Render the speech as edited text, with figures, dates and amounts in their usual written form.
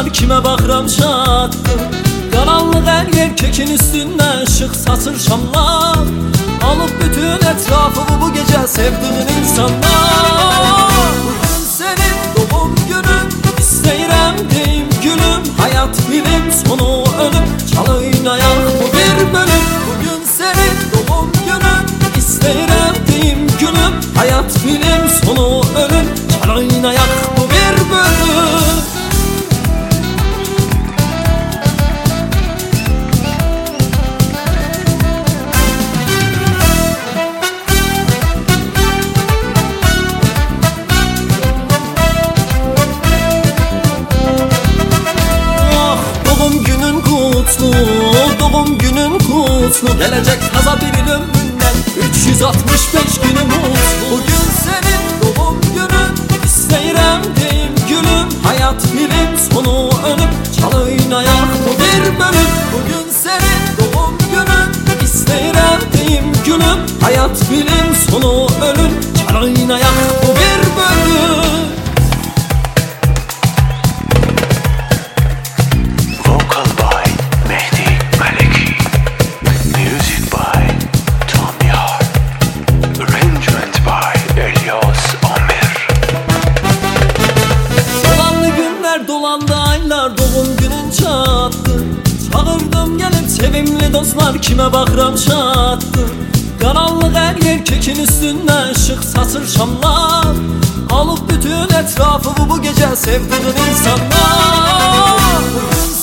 dozlar kime bakram çattı. Karanlık her yer kekin üstünden ışık satır şamlar. Alıp bütün etrafı bu gece sevdiğin insanlar. Bugün senin doğum günün, isteyirem deyim gülüm. Hayat film sonu ölüm, çal oynayak bu bir bölüm. Bugün senin doğum günün, isteyirem deyim gülüm. Hayat film sonu ölüm, çal oynayak bu bir bölüm. Doğum günün kutlu, gelecek taza bir ömründen 365 günü mutlu. Bugün senin doğum günün, isteyirem deyim gülüm. Hayat film sonu ölüm, çal oynayak bu bir bölüm. Bugün senin doğum günün, isteyirem deyim gülüm. Hayat film sonu ölüm, çal oynayak bu bir bölüm. Dolandı aylar, doğum günün çattı. Çağırdım gelip sevimli dostlar kime bakram çattı. Karanlık her yer kekin üstünden ışık satır şamlar. Alıp bütün etrafı bu gece sevdiğin insanlar. Bugün